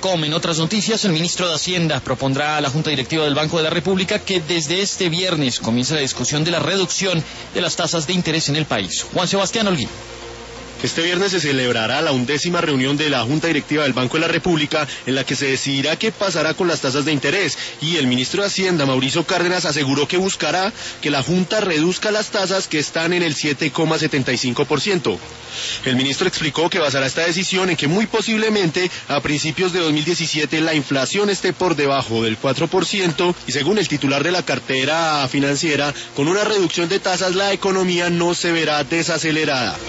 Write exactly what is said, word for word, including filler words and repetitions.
com. En otras noticias, el ministro de Hacienda propondrá a la Junta Directiva del Banco de la República que desde este viernes comience la discusión de la reducción de las tasas de interés en el país. Juan Sebastián Holguín. Este viernes se celebrará la undécima reunión de la Junta Directiva del Banco de la República, en la que se decidirá qué pasará con las tasas de interés, y el ministro de Hacienda, Mauricio Cárdenas, aseguró que buscará que la Junta reduzca las tasas que están en el siete coma setenta y cinco por ciento. El ministro explicó que basará esta decisión en que muy posiblemente a principios de dos mil diecisiete la inflación esté por debajo del cuatro por ciento, y según el titular de la cartera financiera, con una reducción de tasas la economía no se verá desacelerada.